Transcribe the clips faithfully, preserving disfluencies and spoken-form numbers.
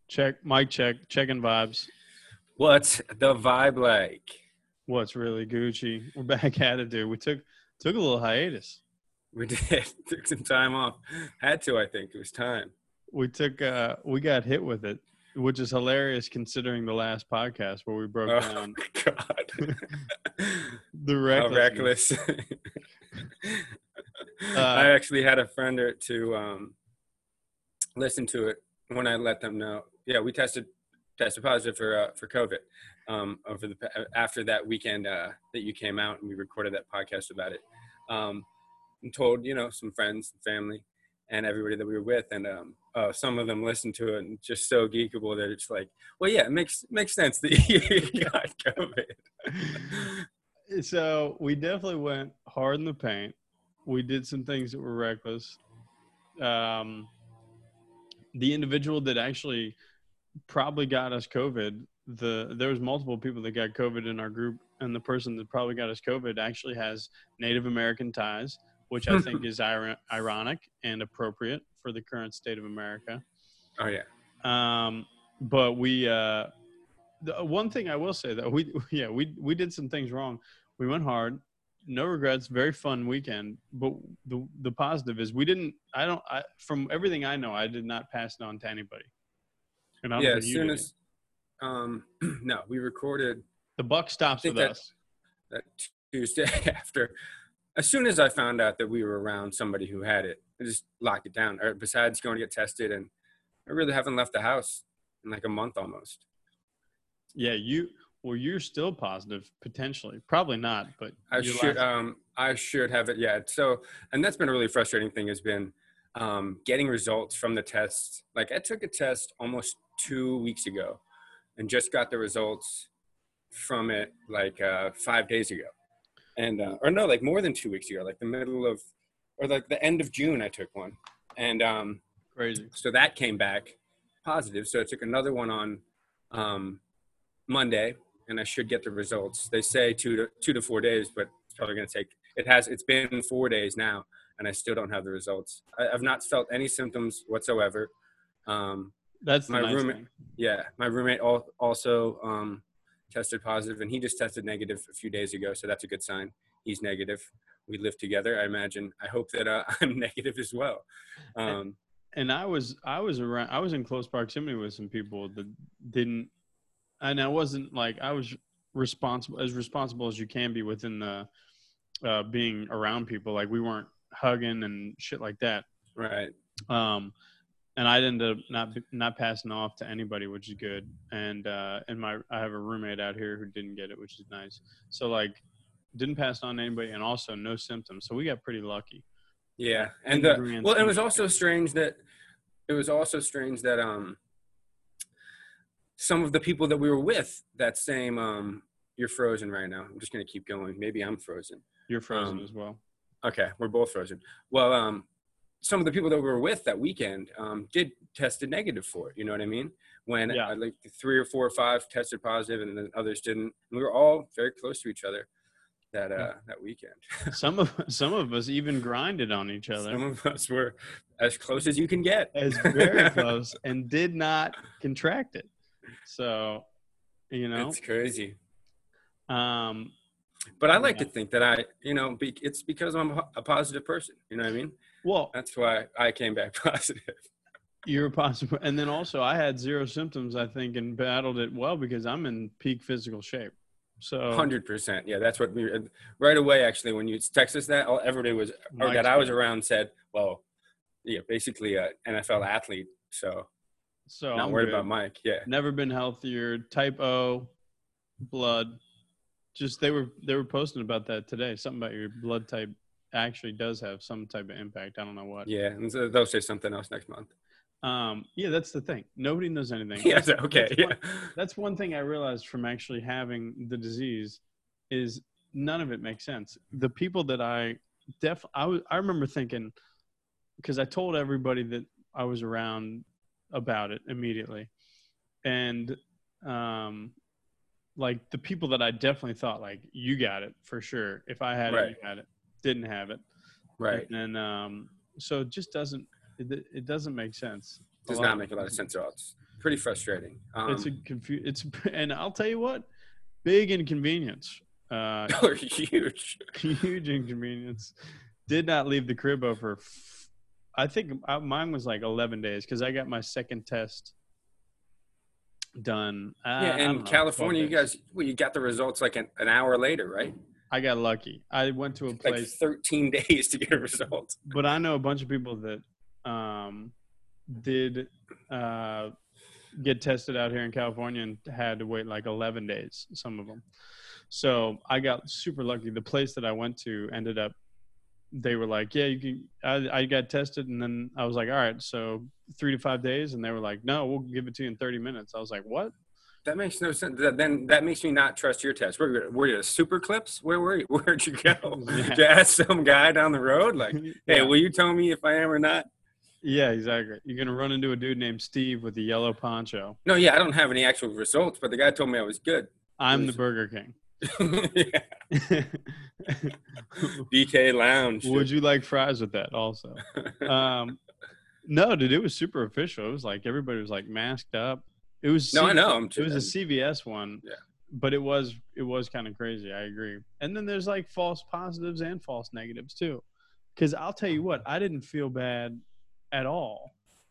Check, mic check, checking vibes. What's the vibe like? What's really Gucci? We're back at it, dude. We took took a little hiatus. We did. Took some time off. Had to, I think. It was time. We took uh we got hit with it, which is hilarious considering the last podcast where we broke Oh, down God. the How recklessness. reckless. Uh, I actually had a friend or to um, listen to it when I let them know. Yeah, we tested tested positive for uh, for COVID um, over the after that weekend uh, that you came out and we recorded that podcast about it. Um, and told you know some friends, and family, and everybody that we were with, and um, uh, some of them listened to it and just so geekable that it's like, well, yeah, it makes makes sense that you got COVID. So we definitely went hard in the paint. We did some things that were reckless. Um, the individual that actually probably got us COVID, the there was multiple people that got COVID in our group, and the person that probably got us COVID actually has Native American ties, which I think is ir- ironic and appropriate for the current state of America. Oh yeah. Um, but we, uh, the one thing I will say though, we yeah we we did some things wrong. We went hard. No regrets. Very fun weekend. But the the positive is we didn't. I don't. I, from everything I know, I did not pass it on to anybody. And I don't Yeah, think as you soon did. as um, no, we recorded The buck stops with that, us. that Tuesday after. As soon as I found out that we were around somebody who had it, I just locked it down. Or besides going to get tested, and I really haven't left the house in like a month almost. Yeah, you. Well, you're still positive potentially. Probably not, but I your should. last- Um, I should have it. Yeah. So, and that's been a really frustrating thing. Has been um, getting results from the tests. Like I took a test almost two weeks ago, and just got the results from it like uh, five days ago, and uh, or no, like more than two weeks ago, like the middle of, or like the end of June, I took one, and um, Crazy. so that came back positive. So I took another one on um, Monday, and I should get the results. They say two to two to four days, but it's probably going to take. It has. It's been four days now, and I still don't have the results. I, I've not felt any symptoms whatsoever. Um, That's the my nice roommate, thing. yeah, my roommate al- also um, tested positive, and he just tested negative a few days ago, so that's a good sign. He's negative. We live together. I imagine. I hope that uh, I'm negative as well. Um, And I was I was around. I was in close proximity with some people that didn't. And I wasn't like I was responsible as responsible as you can be within the uh, being around people. Like we weren't hugging and shit like that. right. Um, and I ended up not not passing off to anybody, which is good. And uh, and my I have a roommate out here who didn't get it, which is nice. So like, didn't pass it on to anybody, and also no symptoms. So we got pretty lucky. Yeah, In and the the grand well, it scheme was of also things. strange that it was also strange that um some of the people that we were with that same um you're frozen right now. I'm just gonna keep going. Maybe I'm frozen. You're frozen Um, as well. okay, we're both frozen. Well, um, some of the people that we were with that weekend um did tested negative for it. You know what I mean? When Yeah. uh, like three or four or five tested positive, and then others didn't. And we were all very close to each other that uh Yeah. that weekend. Some of some of us even grinded on each other. Some of us were as close as you can get. As very close and did not contract it. So, you know, It's crazy. um, But I like yeah. to think that I, you know, be, it's because I'm a, a positive person. You know what I mean? Well, That's why I came back positive. you're possible. And then also I had zero symptoms, I think, and battled it well because I'm in peak physical shape. So one hundred percent. Yeah, that's what we right away, actually, when you text us that, all, everybody was, or Mike's that I was good. around said, well, yeah, basically an N F L athlete. So So not I'm worried good. about Mike. Yeah. Never been healthier. Type O, blood. Just they were they were posting about that today. Something about your blood type actually does have some type of impact. I don't know what. Yeah. And so they'll say something else next month. Um, yeah, that's the thing. Nobody knows anything. Yeah. That's, Okay. that's Yeah. one, that's one thing I realized from actually having the disease is none of it makes sense. The people that I def I was I remember thinking because I told everybody that I was around about it immediately, and um, like the people that I definitely thought like you got it for sure. If I had Right. it, you had it. Didn't have it. Right. And then um, so it just doesn't it, it doesn't make sense. Does not make a lot of sense at all. pretty frustrating. Um, it's a confu- It's and I'll tell you what, big inconvenience. Uh, They're huge. Huge inconvenience. Did not leave the crib over. I think mine was like eleven days because I got my second test done. Uh, Yeah, in know, California, you guys, well, you got the results like an, an hour later, right? I got lucky. I went to a place like thirteen days to get a result. But I know a bunch of people that um, did uh, get tested out here in California and had to wait like eleven days. Some of them. So I got super lucky. The place that I went to ended up. They were like, "Yeah, you can." I, I got tested, and then I was like, "All right, so three to five days," and they were like, "No, we'll give it to you in thirty minutes." I was like, "What?" That makes no sense. That, then that makes me not trust your test. Were, were you at Super Clips? Where were you? Where'd you go? Yeah. Did you ask some guy down the road, like, "Hey, yeah. will you tell me if I am or not?" Yeah, exactly. You're gonna run into a dude named Steve with a yellow poncho. No, yeah, I don't have any actual results, but the guy told me I was good. I'm was, the Burger King. Yeah. B K Lounge. Would you like fries with that also? Um, no, dude, it was super official. It was like everybody was like masked up. It was no, C- I know. I'm it was a C V S one. Yeah, but it was it was kind of crazy. I agree. And then there's like false positives and false negatives too. Because I'll tell you what, I didn't feel bad at all.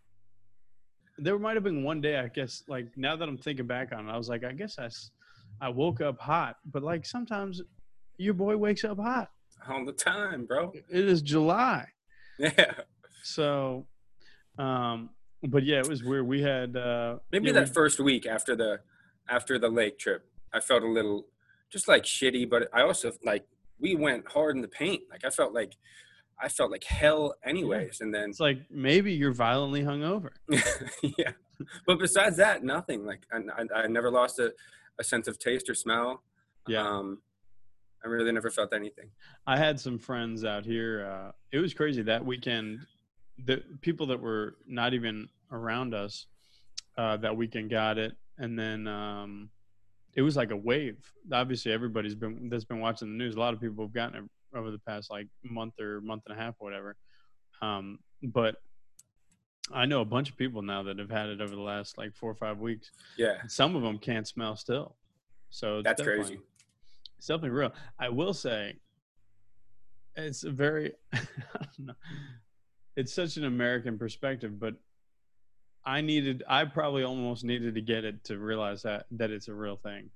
There might have been one day, I guess, like now that I'm thinking back on it, I was like, I guess I, I woke up hot. But like sometimes your boy wakes up hot. all the time, bro. It is July. Yeah. So, um, but yeah, it was weird. We had uh, maybe yeah, that we, first week after the after the lake trip, I felt a little just like shitty. But I also like we went hard in the paint. Like I felt like I felt like hell, anyways. And then it's like maybe you're violently hungover. Yeah, but besides that, nothing. Like I, I, I never lost a, a sense of taste or smell. Yeah. Um, I really never felt anything. I had some friends out here. Uh, it was crazy that weekend. The people that were not even around us uh, that weekend got it, and then um, it was like a wave. Obviously, everybody's been that's been watching the news. A lot of people have gotten it over the past like month or month and a half, or whatever. Um, but I know a bunch of people now that have had it over the last like four or five weeks. Yeah, some of them can't smell still. So it's that's crazy. It's definitely real. I will say, it's a very, I don't know, it's such an American perspective, but I needed, I probably almost needed to get it to realize that, that it's a real thing.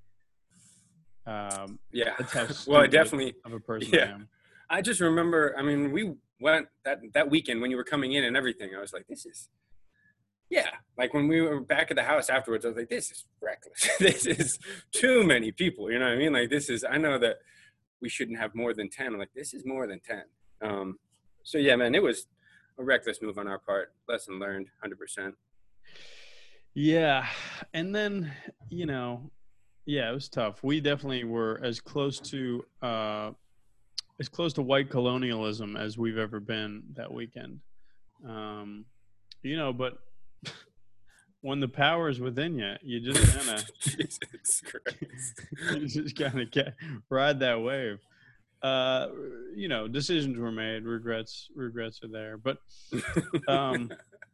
Um, yeah. That's how well, I definitely, of a person yeah. I am. I just remember, I mean, we went that, that weekend when you were coming in and everything. I was like, this is, yeah. Like when we were back at the house afterwards, I was like, this is reckless. This is too many people. You know what I mean? Like this is, I know that we shouldn't have more than ten. I'm like, this is more than ten. Um, so yeah, man, it was a reckless move on our part. Lesson learned, one hundred percent. Yeah. And then, you know, yeah, it was tough. We definitely were as close to, uh, as close to white colonialism as we've ever been that weekend. Um, you know, but when the power is within you, you just kind of, Jesus Christ. you just kind of ride that wave. Uh, you know, decisions were made, regrets, regrets are there, but, um,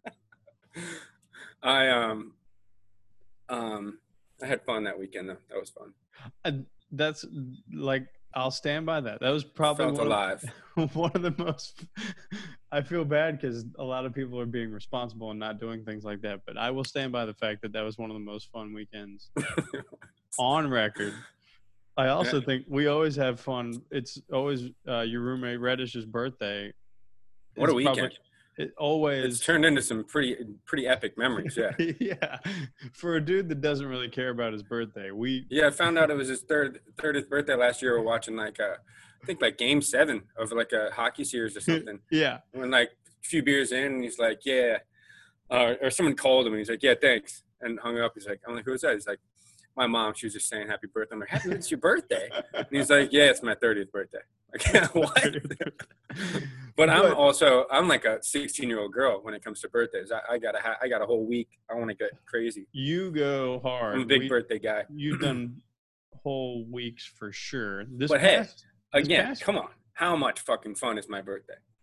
I, um, um, I had fun that weekend though. That was fun. I, that's like, I'll stand by that. That was probably Felt one alive. Of, one of the most, I feel bad because a lot of people are being responsible and not doing things like that. But I will stand by the fact that that was one of the most fun weekends on record. I also yeah. think we always have fun. It's always uh, your roommate Reddish's birthday. What a weekend. Probably, it always it's turned into some pretty pretty epic memories. Yeah. Yeah. For a dude that doesn't really care about his birthday, we yeah. I found out it was his third thirtieth birthday last year. We're watching like a, I think like game seven of like a hockey series or something. Yeah. And like a few beers in, and he's like, yeah, uh, or someone called him, and he's like, yeah, thanks, and hung up. He's like, I'm like, who is that? He's like, my mom. She was just saying happy birthday. I'm like, happy, it's your birthday. And he's like, yeah, it's my thirtieth birthday. Like, what? But I'm also, I'm like a sixteen year old girl when it comes to birthdays. I, I got a, I got a whole week. I want to get crazy. You go hard. I'm a big we, birthday guy. You've done whole weeks for sure. This but past, hey, again, past, come on. How much fucking fun is my birthday?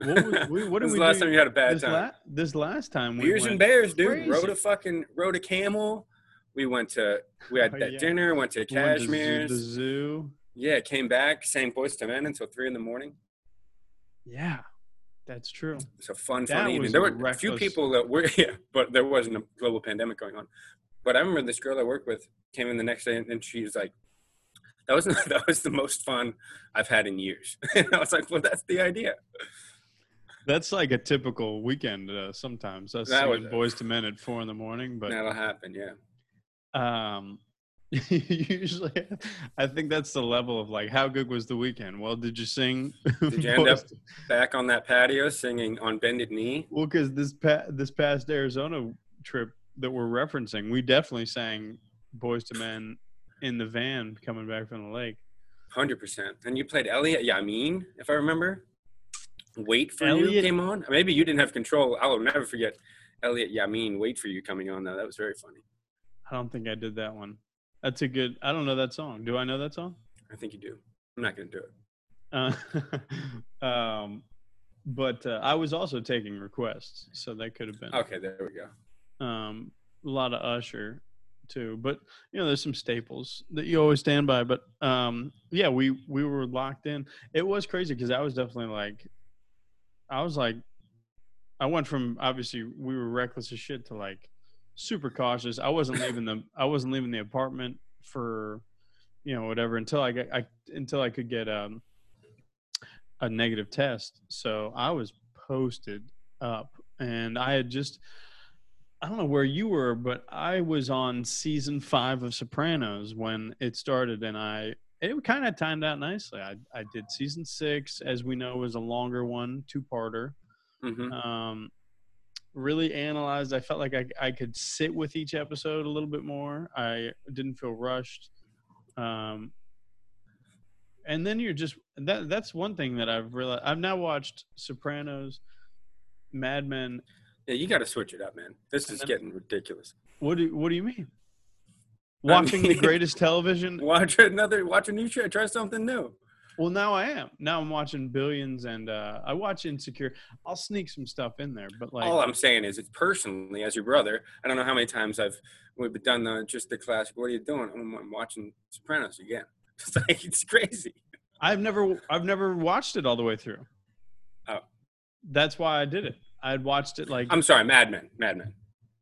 What, was, we, what did When's we the last do time you had a bad this, time? la- this last time? We Beers went and bears, dude. crazy. Rode a fucking rode a camel. We went to we had Oh, that yeah. dinner. Went to We went to zoo- Cashmere's. the zoo. Yeah, came back, sang Boys to Men until three in the morning. Yeah, that's true. It's a fun, That fun evening. was There a were a few reckless- people that were, yeah, but there wasn't a global pandemic going on. But I remember this girl I worked with came in the next day, and she was like, "That was that was the most fun I've had in years." And I was like, "Well, that's the idea." That's like a typical weekend. Uh, sometimes us That singing was- Boys to Men at four in the morning, but That'll happen, yeah. um, usually, I think that's the level of like, how good was the weekend? Well, did you sing? Did you end up Boys to- back on that patio singing on Bended Knee? Well, because this pa- this past Arizona trip that we're referencing, we definitely sang Boys to Men in the van coming back from the lake. one hundred percent. And you played Elliot Yamin, if I remember. Wait for You Elliot- came on. Maybe you didn't have control. I will never forget Elliot Yamin, Wait for You coming on, though. That was very funny. I don't think I did that one. That's a good. I don't know that song. Do I know that song? I think you do. I'm not going to do it. Uh, um, but uh, I was also taking requests, so that could have been Okay, there we go. um, a lot of Usher too. But you know, there's some staples that you always stand by. But um, yeah, we we were locked in. It was crazy because I was definitely like, I was like, I went from obviously we were reckless as shit to like super cautious. I wasn't leaving the I wasn't leaving the apartment for, you know, whatever until I got I until I could get um a negative test. So I was posted up, and I had just I don't know where you were, but I was on season five of Sopranos when it started, and I it kind of timed out nicely. I I did season six, as we know, was a longer one, two parter. Mm-hmm. Um, really analyzed. I felt like I I could sit with each episode a little bit more. I didn't feel rushed. Um, and then you're just that. That's one thing that I've realized. I've now watched Sopranos, Mad Men. Yeah, you got to switch it up, man. This is then- getting ridiculous. What do What do you mean? I Watching the mean- greatest television. Watch another, watch a new show. Try something new. Well, now I am. Now I'm watching Billions, and uh, I watch Insecure. I'll sneak some stuff in there, but like, All I'm saying is, it's personally, as your brother, I don't know how many times I've we've done the just the classic. What are you doing? I'm, I'm watching Sopranos again. It's like it's crazy. I've never I've never watched it all the way through. Oh. That's why I did it. I'd watched it like I'm sorry, Mad Men. Mad Men.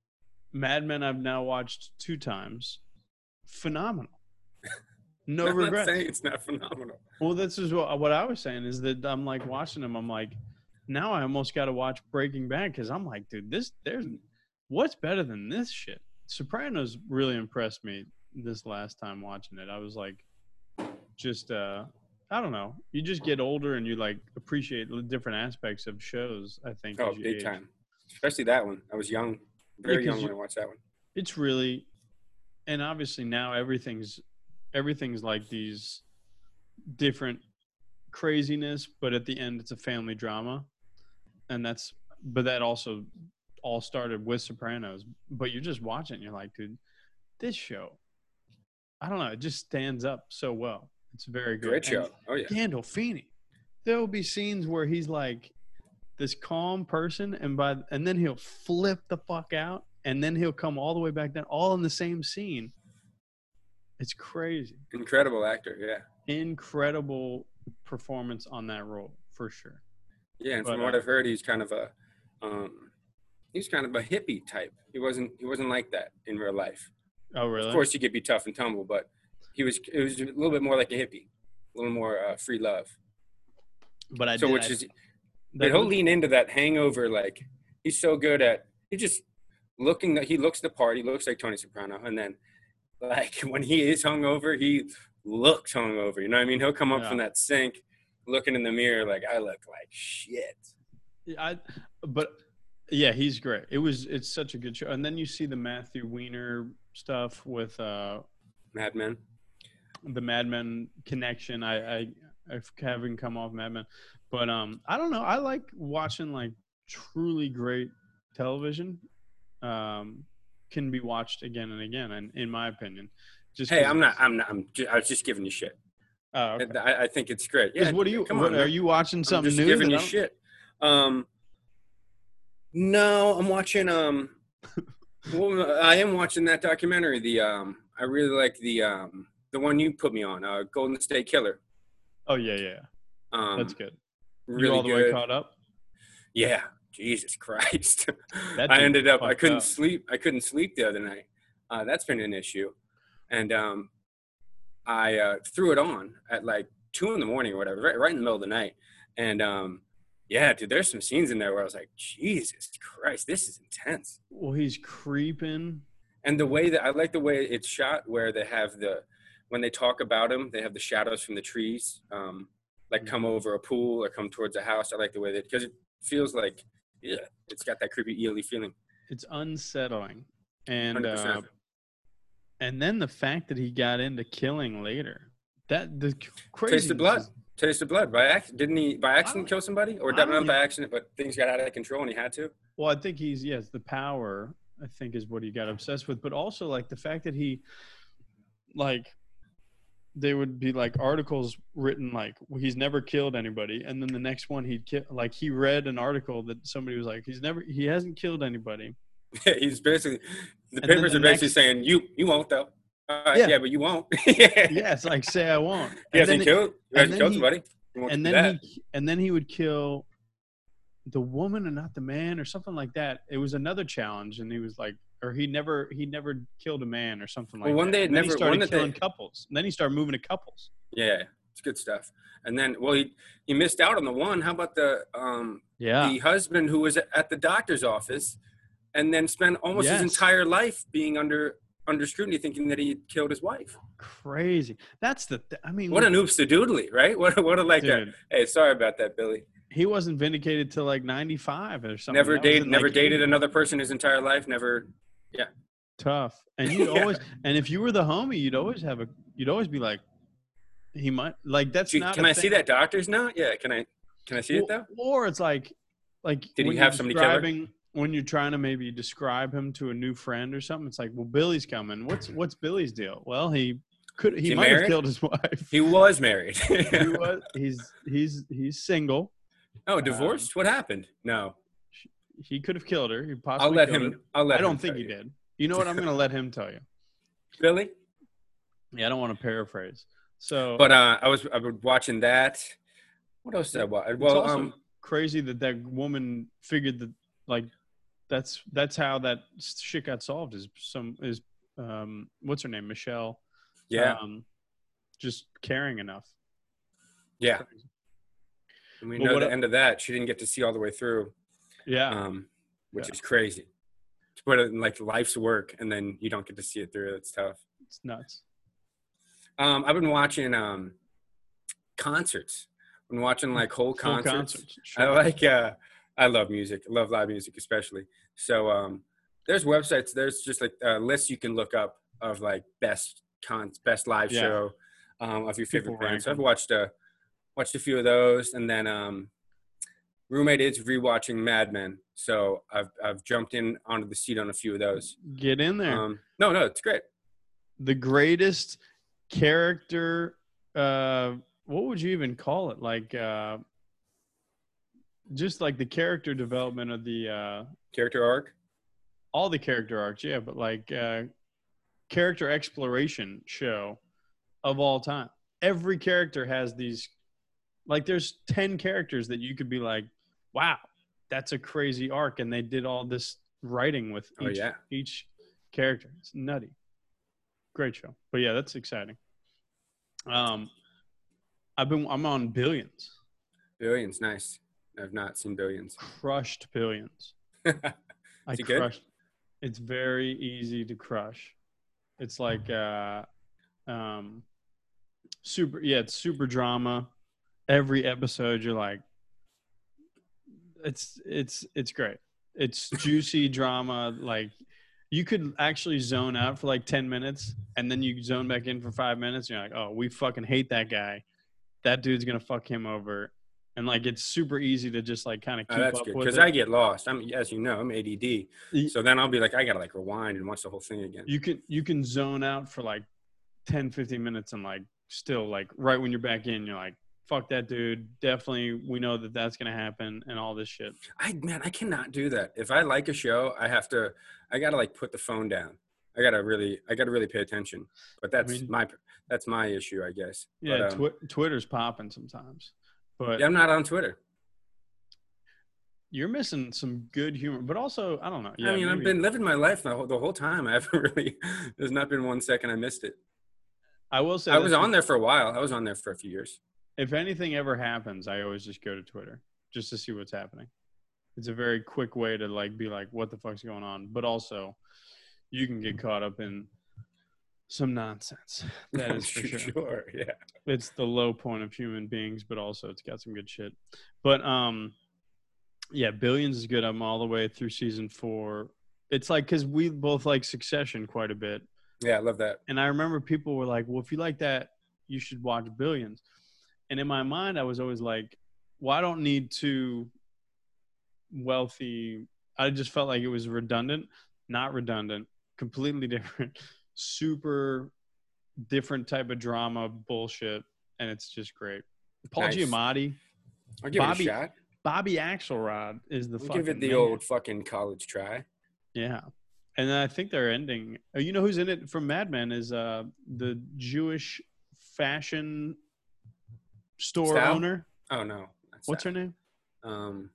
Mad Men. I've now watched two times. Phenomenal. No I'm not regrets. saying it's not phenomenal. Well, this is what, what I was saying is that I'm like watching them. I'm like, now I almost got to watch Breaking Bad because I'm like, dude, this there's what's better than this shit. Sopranos really impressed me this last time watching it. I was like, just uh, I don't know. You just get older and you like appreciate the different aspects of shows. I think. Oh, as you big age. time. Especially that one. I was young, very Yeah, 'cause young when you- I watched that one. It's really, and obviously now everything's everything's like these different craziness, but at the end it's a family drama, and that's but that also all started with Sopranos. But you're just watching, and you're like, dude, this show, I don't know, it just stands up so well. It's very good. Great And show. Oh yeah. Gandolfini, there will be scenes where he's like this calm person, and by and then he'll flip the fuck out, and then he'll come all the way back down, all in the same scene. It's crazy. Incredible actor. Yeah. Incredible performance on that role for sure. Yeah, and But, from what uh, I've heard, he's kind of a, um, he's kind of a hippie type. He wasn't, he wasn't like that in real life. Oh, really? Of course, he could be tough and tumble, but he was, it was a little bit more like a hippie, a little more uh, free love. But I so, did, which I, is, that but he'll was- lean into that hangover. Like he's so good at, he just looking. He looks the part. He looks like Tony Soprano, and then, like when he is hungover, he looks hungover. You know what I mean? He'll come up Yeah. from that sink, looking in the mirror like I look like shit. I, but yeah, he's great. It was, it's such a good show. And then you see the Matthew Weiner stuff with uh, Mad Men. the Mad Men connection. I, I, I haven't come off Mad Men, but um, I don't know. I like watching like truly great television. Um, can be watched again and again, and in my opinion, just Hey, 'cause I'm not. it's- I'm not. I'm. Just, I was just giving you shit. Oh, okay. I, I think it's great. 'Cause Yeah. what are you? Come what, on, are man. you watching I'm something just new? giving that you I don't- shit. Um, no, I'm watching. Um, well, I am watching that documentary. The um, I really like the um, the one you put me on, uh, Golden State Killer. Oh yeah, yeah, that's Um, good. You really all the way good. caught up? Yeah, Jesus Christ. That I dude ended up. I fucked couldn't up. sleep. I couldn't sleep the other night. Uh, that's been an issue, and um, I uh, threw it on at like two in the morning or whatever, right, right in the middle of the night, and um, yeah, dude, there's some scenes in there where I was like, Jesus Christ, this is intense. Well, he's creeping. And the way that I like the way it's shot, where they have the when they talk about him, they have the shadows from the trees, um, like come over a pool or come towards a house. I like the way that because it feels like, yeah, it's got that creepy, eerie feeling. It's unsettling, and one hundred uh, percent. and then the fact that he got into killing later. That the crazy Taste of blood. Taste of blood. By accident, didn't he by accident kill somebody, or I don't not by even- accident, but things got out of control and he had to? Well, I think he's yes, the power. I think is what he got obsessed with, but also like the fact that he, like, they would be like articles written like well, he's never killed anybody, and then the next one he'd kill. Like he read an article that somebody was like he's never he hasn't killed anybody. Yeah, he's basically the And papers then are the basically next- saying you you won't though. Uh, Yeah. yeah. but you won't. yeah, Yeah, it's like say I won't. he And hasn't then, killed. He and hasn't then killed he- somebody. He won't and do then that. he and then he would kill the woman and not the man or something like that. It was another challenge, and he was like, or he never he never killed a man or something like Well, one that. day it And then he never- started one that killing they- couples. And then he started moving to couples. Yeah, it's good stuff. And then, well, he he missed out on the one. How about the um Yeah. the husband who was at the doctor's office, and then spent almost his Yes. entire life being under under scrutiny, thinking that he had killed his wife. Crazy. That's the. Th- I mean, What an oops to doodly, right? What what a like that. dude, Hey, sorry about that, Billy. he wasn't vindicated till like ninety-five or something. Never That was dated, in, never like, dated eighty. another person his entire life. Never. Tough. And you'd Yeah. always, and if you were the homie, you'd always have a, you'd always be like, he might like that's Gee, not. can I I see that doctor's note? Yeah, can I? Can I see it though? Or it's like, like Did he when have you're somebody kill her? describing when you're trying to maybe describe him to a new friend or something. It's like, well, Billy's coming. What's what's Billy's deal? Well, he could he, he might have married? killed his wife. He was married. He was, he's he's he's single. oh, divorced? what happened? No, He could have killed her. He possibly. I'll let killed him. her. I'll let. I don't him think tell he you. did. You know what? I'm going to let him tell you. Billy. Yeah, I don't want to paraphrase. So, But uh, I was I was watching that. What else did I watch? it's Well, also um, crazy that that woman figured that like that's that's how that shit got solved. Is some is um what's her name, Michelle? yeah, Um, just caring enough. yeah. And we Well, know what the el- end of that. She didn't get to see all the way through, Yeah, um, which Yeah. is crazy. To put it in like life's work, and then you don't get to see it through. It's tough. it's nuts. Um, I've been watching um, concerts. I've been watching like whole Full concerts. concerts. I Sure. like. Uh, I love music. I love live music, especially. So um, there's websites. There's just like uh, lists you can look up of like best con best live Yeah. show um, of your favorite People rank bands. So I've them. watched watched a watched a few of those, and then um, roommate is rewatching Mad Men. So I've I've jumped in onto the seat on a few of those. Get in there. Um, no, no, it's great. The greatest character. Uh, what would you even call it? Like, uh, just like the character development of the. Uh, Character arc. all the character arcs, yeah, but like uh, character exploration show of all time. Every character has these, like there's ten characters that you could be like, wow, that's a crazy arc, and they did all this writing with Oh, each yeah. each character. It's nutty. Great show, but yeah, that's exciting. Um, I've been I'm on Billions, Billions, nice. I've not seen Billions. crushed Billions. I Is it good? crushed. It's very easy to crush. It's like uh, um, super. Yeah, it's super drama. Every episode, you're like, it's it's it's great. It's juicy drama. Like you could actually zone out for like ten minutes, and then you zone back in for five minutes. And you're like, oh, we fucking hate that guy. That dude's gonna fuck him over. And like it's super easy to just like kind of Oh, keep that's up good with because it. I get lost. I'm, as you know, I'm A D D. Y- So then I'll be like, I gotta like rewind and watch the whole thing again. you can you can zone out for like ten, fifteen minutes and like still like right when you're back in, you're like, fuck that dude. Definitely, we know that that's gonna happen and all this shit. I man, I cannot do that. If I like a show, I have to. I gotta like put the phone down. I gotta really. I gotta really pay attention. But that's I mean, my. That's my issue, I guess. yeah, But, um, tw- Twitter's popping sometimes, but yeah, I'm not on Twitter. you're missing some good humor. But also, I don't know. Yeah, I mean, maybe. I've been living my life the whole, the whole time. I haven't really. There's not been one second I missed it. I will say I was this, on there for a while. I was on there for a few years. if anything ever happens, I always just go to Twitter just to see what's happening. It's a very quick way to like be like, what the fuck's going on? But also, you can get caught up in some nonsense. That is for sure. Sure, yeah. It's the low point of human beings, but also it's got some good shit. But um, yeah, Billions is good. I'm all the way through season four. It's like because we both like Succession quite a bit. Yeah, I love that. And I remember people were like, well, if you like that, you should watch Billions. And in my mind, I was always like, well, I don't need two wealthy. I just felt like it was redundant, not redundant, completely different, super different type of drama bullshit. And it's just great. Paul Nice. Giamatti, I'll give Bobby- it a shot. Bobby Axelrod is the We'll fucking give it the man. old fucking college try. Yeah. And then I think they're ending. Oh, you know who's in it from Mad Men is uh, the Jewish fashion store Sal? owner. Oh no. That's What's sad. her name? Um,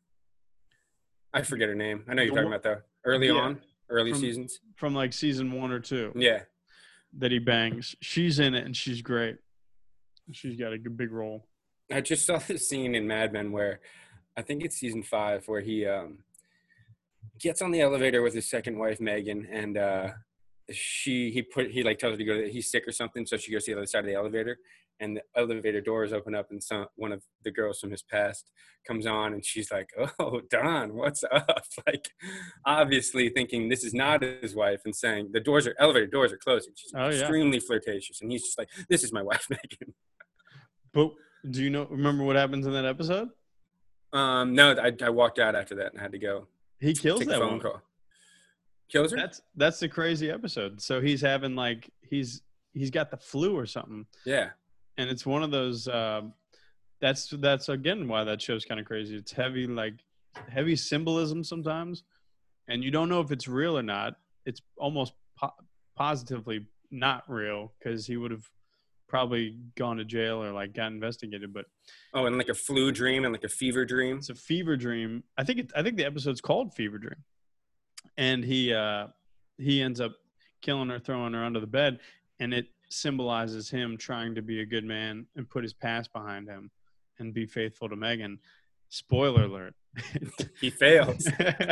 I forget her name. I know you're The talking one- about though. Early Yeah. on, early From- seasons. From like season one or two Yeah. that he bangs. She's in it and she's great. She's got a good big role. I just saw this scene in Mad Men where I think it's season five where he um, gets on the elevator with his second wife Megan, and uh, she he put he like tells her to go to, he's sick or something, so she goes to the other side of the elevator, and the elevator doors open up, and some one of the girls from his past comes on, and she's like, "Oh, Don, what's up?" Like, obviously thinking this is not his wife, and saying the doors are elevator doors are closing. She's Oh, yeah. extremely flirtatious, and he's just like, "This is my wife, Megan." But do you know remember what happens in that episode? Um, no, I, I walked out after that and had to go He kills take a that phone one. call. Kills her? That's that's the crazy episode. So he's having like he's he's got the flu or something. Yeah. And it's one of those um, that's that's again why that show's kind of crazy. It's heavy like heavy symbolism sometimes, and you don't know if it's real or not. It's almost po- positively not real because he would have probably gone to jail or like got investigated. But Oh, and like a flu dream and like a fever dream. it's a fever dream. I think it, I think the episode's called Fever Dream, and he uh, he ends up killing her, throwing her under the bed, and it symbolizes him trying to be a good man and put his past behind him and be faithful to Megan. Spoiler alert. He fails.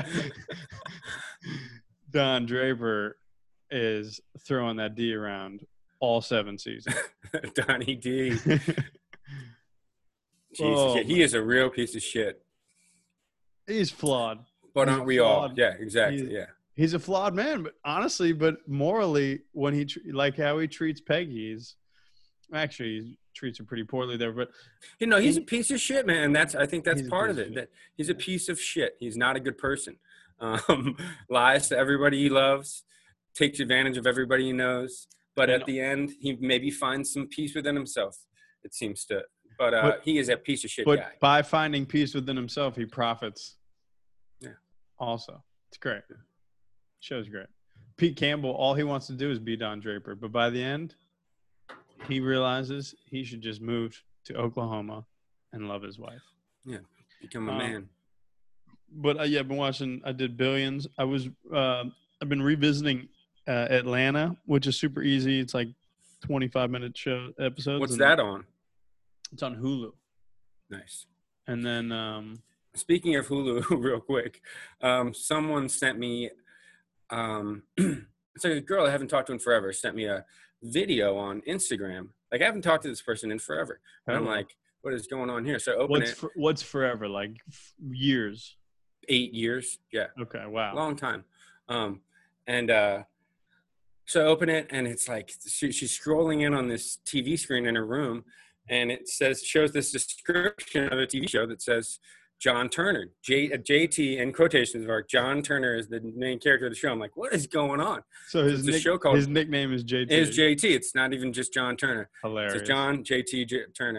Don Draper is throwing that D around all seven seasons. Donnie D. Jesus, Oh, yeah, he is a real piece of shit. He's flawed. But He's aren't we all? flawed. Yeah, exactly. He's- Yeah. He's a flawed man, but honestly, but morally, when he tr- like how he treats Peggy, he's actually he treats her pretty poorly there. But You know, he's He- a piece of shit, man. That's I think that's He's a part piece of of it. shit. That he's a piece of shit. He's not a good person. Um, lies to everybody he loves, takes advantage of everybody he knows. But And- at the end, he maybe finds some peace within himself. It seems to. But, uh, But- he is a piece of shit but guy. by finding peace within himself, he profits. Yeah. Also, it's great. Show's great. Pete Campbell, all he wants to do is be Don Draper, but by the end, he realizes he should just move to Oklahoma and love his wife. Become a um, man. But uh, yeah, I've been watching. I did Billions. I was. Uh, I've been revisiting uh, Atlanta, which is super easy. It's like twenty-five minute show episodes. What's and that on? It's on Hulu. Nice. And then um, Speaking of Hulu, real quick, um, someone sent me, um, it's like a girl I haven't talked to in forever, sent me a video on Instagram. Like, I haven't talked to this person in forever. And I'm Oh. like, what is going on here? So I open what's it. for, what's forever? Like f- years. Eight years. Yeah. Okay. Wow. Long time. Um, and uh, so I open it, and it's like she, she's scrolling in on this T V screen in her room, and it says shows this description of a T V show that says John Turner, J, uh, J T in quotations mark. John Turner is the main character of the show. I'm like, what is going on? So his it's a nick- show called- his nickname is J T. It is J T. It's not even just John Turner. Hilarious. It's John J T J, Turner.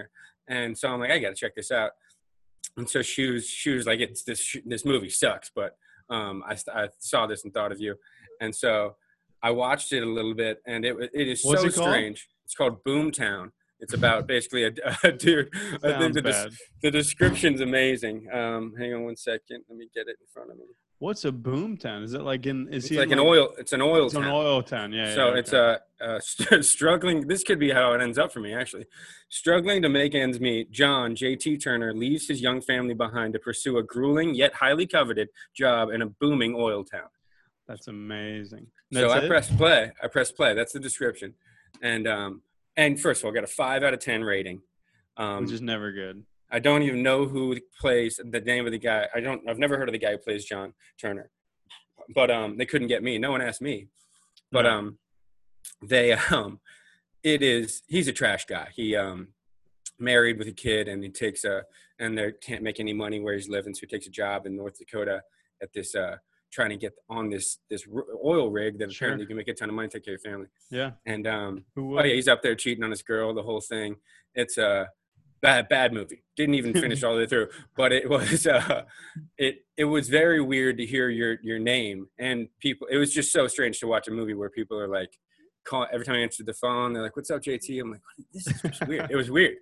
And so I'm like, I got to check this out. And so she was, she was like, it's this, this movie sucks, but um, I, I saw this and thought of you. And so I watched it a little bit, and it it is What's so it called? strange. It's called Boomtown. It's about basically a, a dude. I think Sounds the, bad. the description's amazing. Um, hang on one second. Let me get it in front of me. What's a boom town? Is it like in? Is It's he like in an oil. It's an oil It's town. an oil town. Yeah. So yeah, it's okay. a, a st- struggling. This could be how it ends up for me, actually. Struggling to make ends meet, John J T Turner leaves his young family behind to pursue a grueling yet highly coveted job in a booming oil town. That's amazing. So That's I it? pressed play. I pressed play. That's the description. And um, and first of all, I got a five out of ten rating. Um, Which is never good. I don't even know who plays the name of the guy. I don't. I've never heard of the guy who plays John Turner. But um, they couldn't get me. No one asked me. But No. um, they um, it is. He's a trash guy. He um, married with a kid, and he takes a and they can't make any money where he's living, so he takes a job in North Dakota at this uh, trying to get on this this oil rig that Sure. apparently you can make a ton of money, take care of your family. Yeah. And um, Who oh would? yeah, he's up there cheating on his girl, the whole thing. It's a bad bad movie. Didn't even finish all the way through, but it was uh, it it was very weird to hear your your name and people. It was just so strange to watch a movie where people are like, call every time I answered the phone, they're like, "What's up, J T?" I'm like, "This is just weird." It was weird.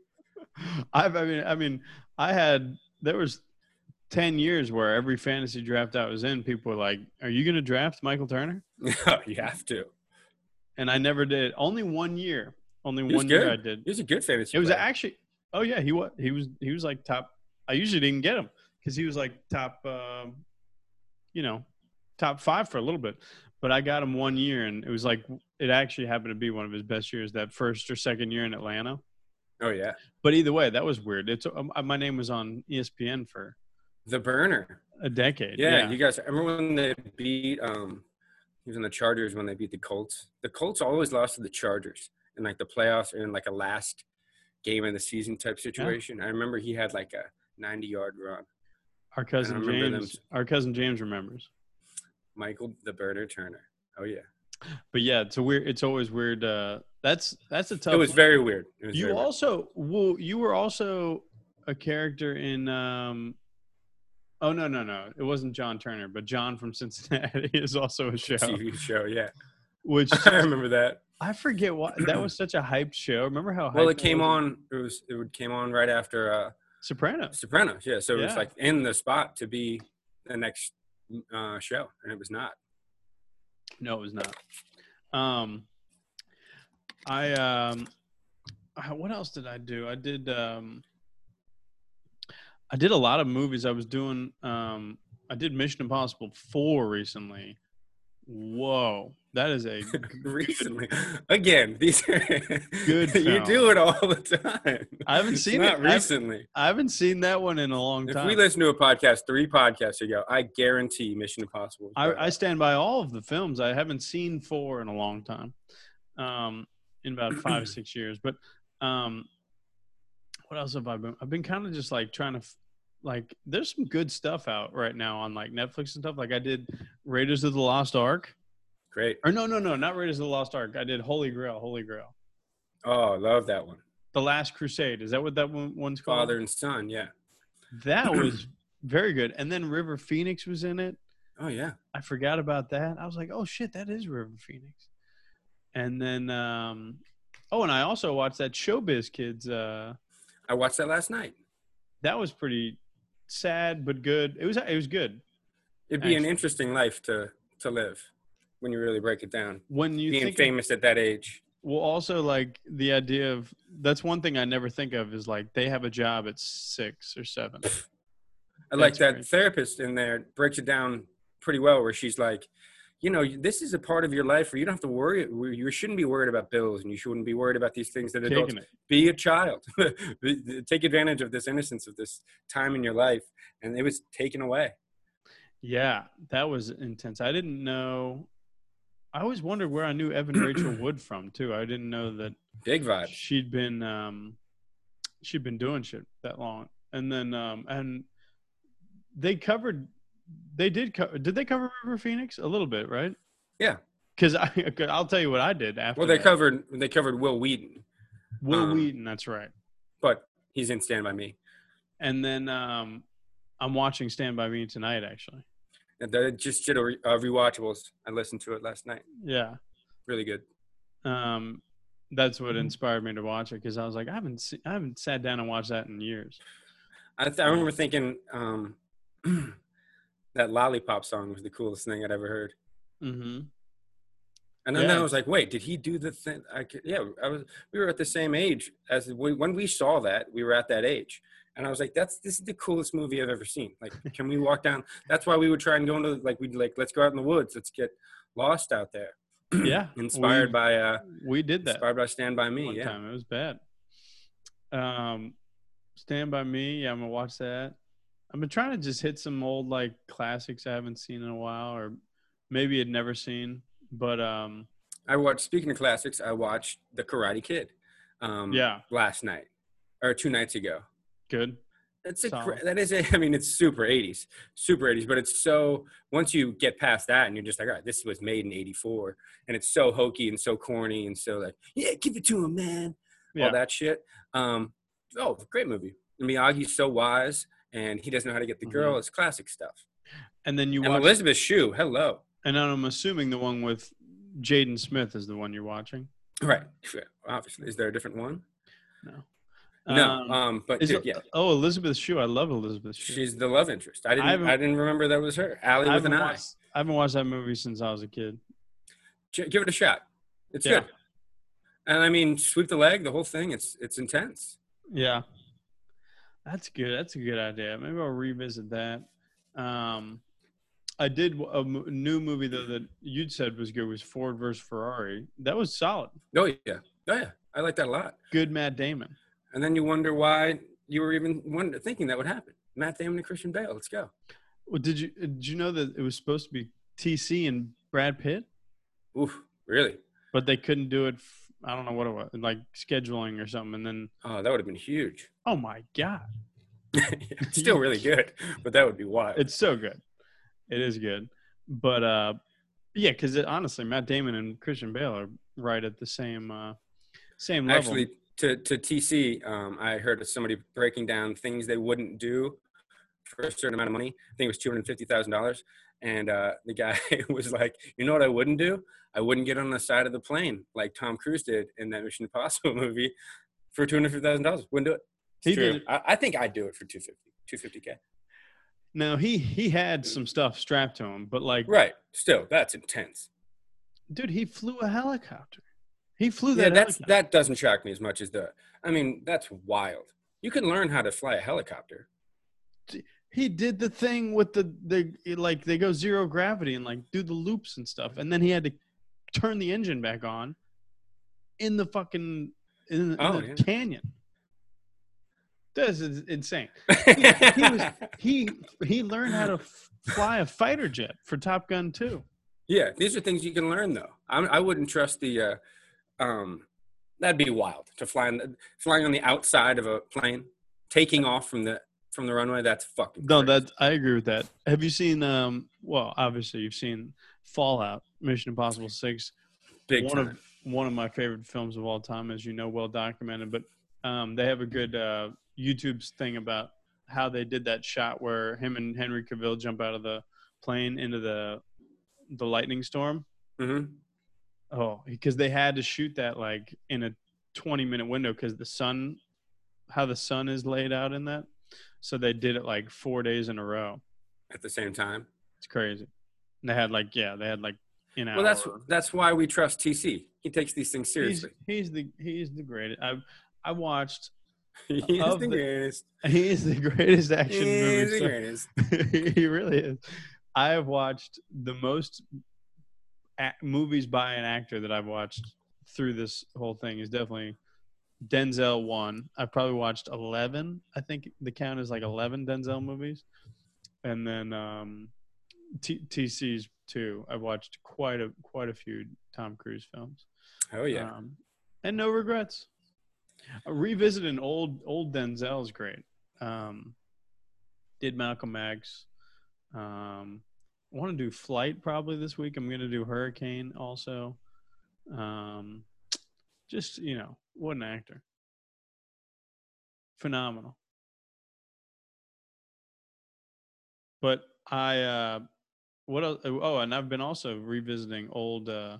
I've. I mean. I mean. I had. There was ten years where every fantasy draft I was in, people were like, "Are you going to draft Michael Turner?" You have to. And I never did. Only one year. Only He was one year good. I did. He was a good fantasy It was player. actually. Oh yeah, he was. He was. He was like top. I usually didn't get him because he was like top. Um, you know, top five for a little bit, but I got him one year, and it was like it actually happened to be one of his best years. That first or second year in Atlanta. Oh yeah, But either way, that was weird. It's um, my name was on E S P N for the burner. a decade. Yeah, Yeah, you guys remember when they beat? Um, he was in the Chargers when they beat the Colts. The Colts always lost to the Chargers in like the playoffs or in like a last game of the season type situation. I remember he had like a ninety-yard run. our cousin remember James. them. Our cousin James remembers. Michael the Burner Turner. Oh yeah, But yeah, it's a weird. It's always weird. Uh, that's that's a tough. it was one. very weird. It was You very weird. also, well, you were also a character in. Um, oh no, no, no! It wasn't John Turner, but John from Cincinnati is also a show. T V show. Yeah, Which I remember that. I forget why that was such a hyped show. Remember how? Well, hyped it came was? on. It was. It would came on right after uh, Sopranos. Sopranos. Yeah, so it was Yeah. like in the spot to be the next uh, show, and it was not. No, it was not. Um, I um, I- what else did I do? I did um, I did a lot of movies. I was doing um, I did Mission Impossible four recently. Whoa, that is a Recently, again, these are Good you film. do it all the time. I haven't It's seen not it. I've- recently. I haven't seen that one in a long If time. we listen to a podcast three podcasts ago, I guarantee Mission Impossible. is better. I, I stand by all of the films. I haven't seen four in a long time, um, in about five six years. But um, what else have I been? I've been kind of just like trying to, f- like, there's some good stuff out right now on like Netflix and stuff. Like I did Raiders of the Lost Ark, Great. or no, no, no, not Raiders of the Lost Ark. I did Holy Grail, Holy Grail, Oh, love that one. The Last Crusade. Is that what that one, one's called? Father and son. Yeah. That was very good. And then River Phoenix was in it. Oh yeah. I forgot about that. I was like, oh shit, that is River Phoenix. And then, um, oh, and I also watched that Showbiz Kids. Uh, I watched that last night. that was pretty sad but good. It was it was good. It'd be an Actually. interesting life to to live when you really break it down. When you Being think, famous at that age. well, also like the idea of that's one thing I never think of is like they have a job at six or seven. I like That's that great. therapist in there breaks it down pretty well, where she's like, you know, this is a part of your life where you don't have to worry. where You shouldn't be worried about bills, and you shouldn't be worried about these things that adults. Kicking it. Be a child. Take advantage of this innocence of this time in your life, and it was taken away. Yeah, that was intense. I didn't know. I always wondered where I knew Evan Rachel Wood from too. I didn't know that Big vibe. she'd been um, she'd been doing shit that long. And then um, and they covered. They did cover. Did they cover River Phoenix a little bit? Right. Yeah. Because I, I'll tell you what I did after. Well, they that. covered they covered Will Wheaton, Will um, Wheaton. That's right. but He's in Stand By Me. And then um, I'm watching Stand By Me tonight, actually. And they just did a re- uh, rewatchables. I listened to it last night. Yeah. Really good. Um, that's what inspired me to watch it because I was like, I haven't se- I haven't sat down and watched that in years. I, th- I remember thinking um, that Lollipop song was the coolest thing I'd ever heard. Mm-hmm. And then, Yeah. then I was like, wait, did he do the thing? I could, yeah, I was. We were at the same age as we, when we saw that. We were at that age, and I was like, that's this is the coolest movie I've ever seen. Like, can we walk down? That's why we would try and go into like we'd like let's go out in the woods. Let's get lost out there. Yeah. inspired we, by uh, we did that. Inspired by Stand By Me. One Yeah. time. It was bad. Um, Stand By Me. Yeah, I'm gonna watch that. I've been trying to just hit some old like classics I haven't seen in a while, or maybe had never seen. But um, I watched. Speaking of classics, I watched The Karate Kid. Um, yeah, last night or two nights ago. good. That's a Solid. that is a. I mean, it's super eighties, super eighties. But it's so once you get past that, and you're just like, all right, this was made in eighty-four, and it's so hokey and so corny and so like, yeah, give it to him, man. Yeah. All that shit. Um, oh, great movie. Miyagi's so wise, and he doesn't know how to get the girl. Mhm. It's classic stuff. And then you And watch, Elizabeth Shue, hello. and I'm assuming the one with Jaden Smith is the one you're watching. Right. Obviously, is there a different one? No. No. Um, Um, but is dude, it- yeah, Oh, Elizabeth Shue. I love Elizabeth Shue. she's the love interest. I I didn't. haven't- I, didn't remember that was her. Allie I with an haven't eye. watched, I haven't watched that movie since I was a kid. Ch- Give it a shot. It's Yeah. good. And I mean, sweep the leg. The whole thing. It's it's intense. Yeah. That's good. That's a good idea. Maybe I'll revisit that. Um, I did a m- new movie though that you'd said was good was Ford versus Ferrari. That was solid. Oh yeah. Oh yeah. I like that a lot. Good Matt Damon. And then you wonder why you were even wonder, thinking that would happen. Matt Damon and Christian Bale. Let's go. Well, did you did you know that it was supposed to be T C and Brad Pitt, Oof. Really? but they couldn't do it. f- I don't know what it was, like scheduling or something. And then, Oh, that would have been huge. oh my god, It's still really good, but that would be wild. it's so good. It is good, but uh, yeah, because honestly, Matt Damon and Christian Bale are right at the same uh, same level. Actually, to to T C, um, I heard of somebody breaking down things they wouldn't do for a certain amount of money. I think it was two hundred fifty thousand dollars, and uh, the guy was like, "You know what I wouldn't do? I wouldn't get on the side of the plane like Tom Cruise did in that Mission Impossible movie for two hundred fifty thousand dollars. Wouldn't do it." It's He true. did it. I, I think I'd do it for two fifty, two fifty k. Now he he had some stuff strapped to him, but like, Right. Still, that's intense. dude, he flew a helicopter. He flew that. Yeah, that's helicopter. that doesn't shock me as much as the. I mean, that's wild. You can learn how to fly a helicopter. He did the thing with the the like they go zero gravity and like do the loops and stuff, and then he had to turn the engine back on in the fucking in, the- in Oh, the yeah. canyon. This is insane. He, he was he he learned how to f- fly a fighter jet for Top Gun two. Yeah, these are things you can learn though. I'm, I wouldn't trust the. Uh, um, that'd be wild to fly on the, flying on the outside of a plane, taking off from the from the runway. That's fucking. No, crazy. that I agree with that. Have you seen? Um, well, obviously you've seen Fallout, Mission Impossible Six. big one time. of one of my favorite films of all time, as you know, well documented. But um, they have a good uh, YouTube thing about how they did that shot where him and Henry Cavill jump out of the plane into the the lightning storm. hmm Oh, because they had to shoot that like in a twenty minute window because the sun, how the sun is laid out in that. So they did it like four days in a row. At the same time. It's crazy. And they had like yeah, they had like an hour. Well, that's that's why we trust T C. He takes these things he's, seriously. he's the he's the greatest. I I watched. He is of the the- greatest. He is the greatest He action is the movie. greatest. He really is. I have watched the most a- movies by an actor that I've watched through this whole thing is definitely Denzel one. I've probably watched eleven. I think the count is like eleven Denzel movies. And then um, T- TC's two. I've watched quite a quite a few Tom Cruise films. Oh yeah. Um, and no regrets. Uh, revisiting old old Denzel is great. Um, did Malcolm X. Um, I want to do Flight probably this week. I'm going to do Hurricane also. Um, just, you know, what an actor. phenomenal. But I, uh, what else? Oh, and I've been also revisiting old uh,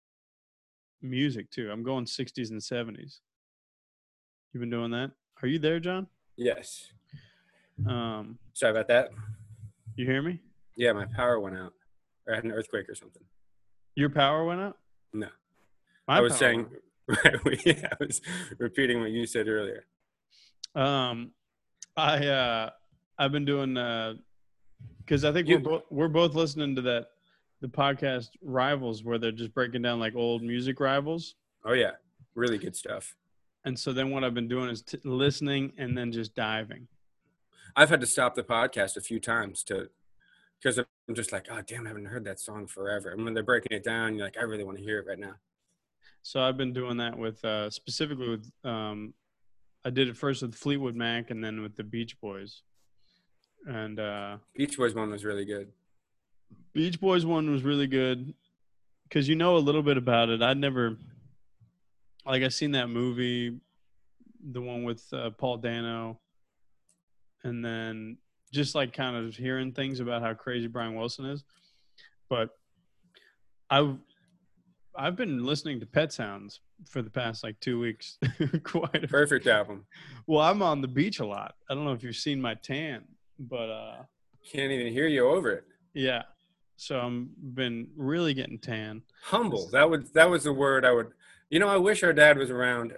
music too. I'm going sixties and seventies. You've been doing that? Are you there, John? Yes. Um, Sorry about that. you hear me? Yeah, my power went out. Or I had an earthquake or something. Your power went out? No. My I was power saying, went yeah, I was repeating what you said earlier. out. Um, I uh, I've been doing uh, because I think You- we're both we're both listening to that the podcast Rivals where they're just breaking down like old music rivals. Oh, yeah. Really good stuff. And so then what I've been doing is t- listening and then just diving. I've had to stop the podcast a few times to, because I'm just like, oh, damn, I haven't heard that song forever. And when they're breaking it down, you're like, I really want to hear it right now. So I've been doing that with uh, specifically with um, I did it first with Fleetwood Mac and then with the Beach Boys. And uh, Beach Boys one was really good. Beach Boys one was really good because you know a little bit about it. I'd never like I seen that movie, the one with uh, Paul Dano, and then just like kind of hearing things about how crazy Brian Wilson is. But I've I've been listening to Pet Sounds for the past like two weeks. Quite a, Perfect album. well, I'm on the beach a lot. I don't know if you've seen my tan, but uh, Can't even hear you over it. yeah. So I'm been really getting tan. Humble. That would that was the word I would. You know, I wish our dad was around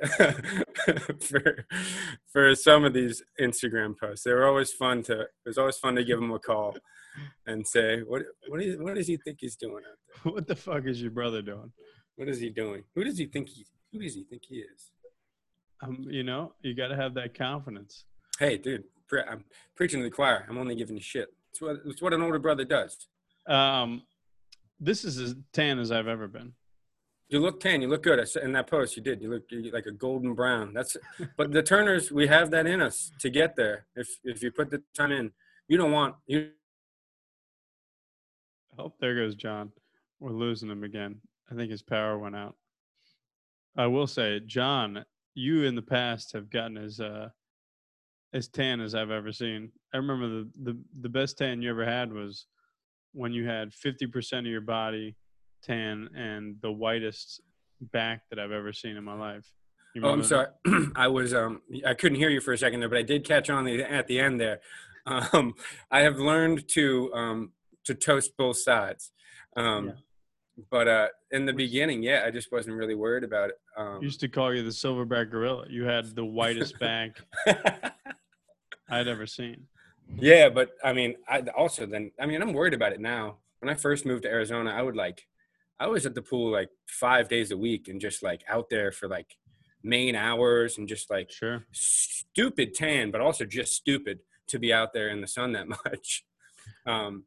for for some of these Instagram posts. They were always fun to. It was always fun to give him a call and say, "What what do you, what does he think he's doing out there? What the fuck is your brother doing? What is he doing? Who does he think he Who does he think he is?" Um, you know, you got to have that confidence. Hey, dude, pre- I'm preaching to the choir. I'm only giving you shit. It's what it's what an older brother does. Um, this is as tan as I've ever been. You look tan. You look good. I said in that post, you did. You look you like a golden brown. That's. But the Turners, we have that in us to get there. If if you put the time in, you don't want you. Oh, there goes John. We're losing him again. I think his power went out. I will say, John, you in the past have gotten as uh, as tan as I've ever seen. I remember the, the, the best tan you ever had was when you had fifty percent of your body tan and the whitest back that I've ever seen in my life. You Oh, I'm remember sorry. I was um I couldn't hear you for a second there, but I did catch on the, at the end there. Um, I have learned to um to toast both sides. Um, Yeah. But uh, in the beginning, yeah, I just wasn't really worried about it. Um, I used to call you the silverback gorilla. You had the whitest back I'd ever seen. yeah, but I mean, I also then I mean, I'm worried about it now. When I first moved to Arizona, I would like, I was at the pool like five days a week and just like out there for like main hours and just like Sure. stupid tan, but also just stupid to be out there in the sun that much. Um,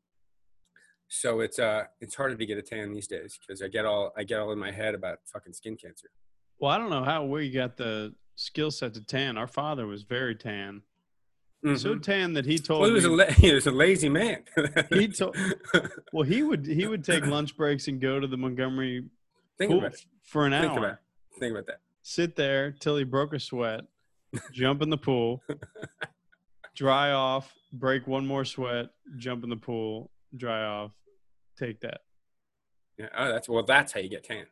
so it's uh it's harder to get a tan these days because I get all I get all in my head about fucking skin cancer. Well, I don't know how we got the skill set to tan. Our father was very tan. Mm-hmm. So tan that he told well, he was me a la- he was a lazy man. he told well he would he would take lunch breaks and go to the Montgomery Think pool about it. for an Think hour. about it. Think about that. Sit there till he broke a sweat, jump in the pool, dry off, break one more sweat, jump in the pool, dry off, take that. Yeah. Oh, that's well. That's how you get tan.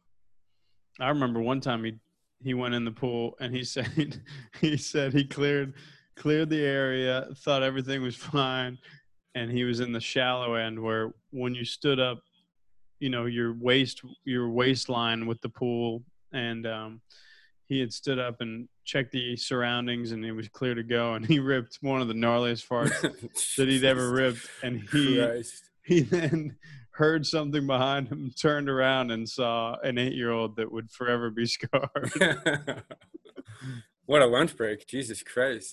I remember one time he he went in the pool and he said he said he cleared cleared the area, thought everything was fine, and he was in the shallow end where when you stood up, you know, your waist your waistline with the pool, and um, he had stood up and checked the surroundings and he was clear to go, and he ripped one of the gnarliest farts that he'd ever ripped, and he Christ. he then heard something behind him, turned around and saw an eight-year-old that would forever be scarred. What a lunch break. Jesus Christ.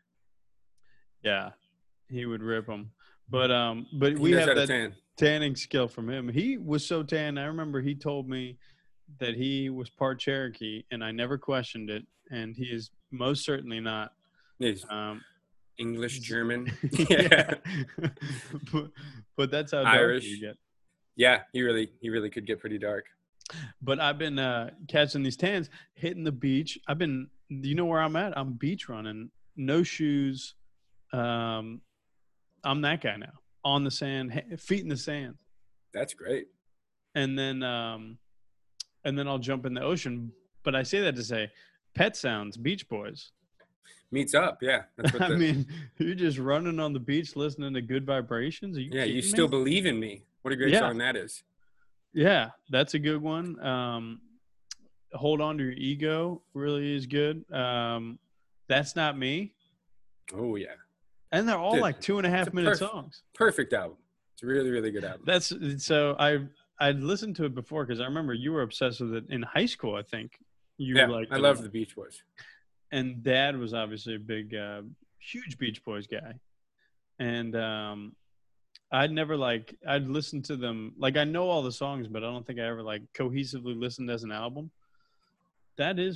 Yeah, he would rip them. But um, but He we knows have how to that tan. tanning skill from him. He was so tan. I remember he told me that he was part Cherokee, and I never questioned it. And he is most certainly not. He's Um, English, German. yeah, but, but that's how dark Irish. you get. Yeah, he really he really could get pretty dark. But I've been uh, catching these tans, hitting the beach. I've been you know where I'm at? I'm beach running, no shoes. Um, I'm that guy now, on the sand, feet in the sand. That's great. And then, um, and then I'll jump in the ocean. But I say that to say, Pet Sounds, Beach Boys. Meets up, yeah. That's what I the, mean, you're just running on the beach listening to Good Vibrations. Are you yeah, you me? still believe in me. What a great Yeah. song that is. Yeah, that's a good one. Um, Hold On to Your Ego really is good. Um, That's Not Me. Oh yeah. And they're all Dude, like two and a half a minute perf- songs. Perfect album. It's a really, really good album. That's so I I'd listened to it before because I remember you were obsessed with it in high school. I think you yeah, were like, I love the Beach Boys. And Dad was obviously a big, uh, huge Beach Boys guy, and um, I'd never like I'd listen to them like I know all the songs, but I don't think I ever like cohesively listened as an album. That is,